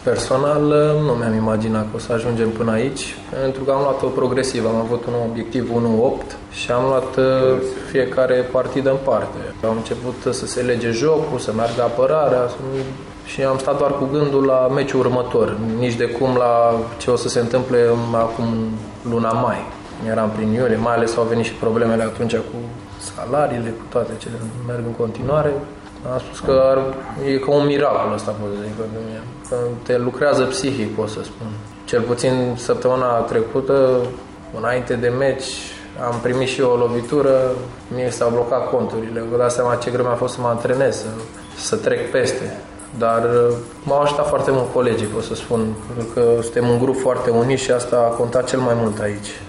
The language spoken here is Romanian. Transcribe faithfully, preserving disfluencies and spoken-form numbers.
Personal, nu mi-am imaginat că o să ajungem până aici, pentru că am luat-o progresiv. Am avut un obiectiv unu opt și am luat fiecare partidă în parte. Am început să se lege jocul, să meargă apărarea și am stat doar cu gândul la meciul următor, nici de cum la ce o să se întâmple acum în luna mai. Eram prin iulie, mai ales au venit și problemele atunci cu salariile, cu toate cele merg în continuare. Am spus că ar, e ca un miracol ăsta, pot să zic, pentru mine. Că te lucrează psihic, pot să spun. Cel puțin săptămâna trecută, înainte de meci, am primit și eu o lovitură, mie s-au blocat conturile. Vă dați seama ce greu mi-a fost să mă antrenez, să, să trec peste. Dar m-au ajutat foarte mult colegii, pot să spun, pentru că suntem un grup foarte unit și asta a contat cel mai mult aici.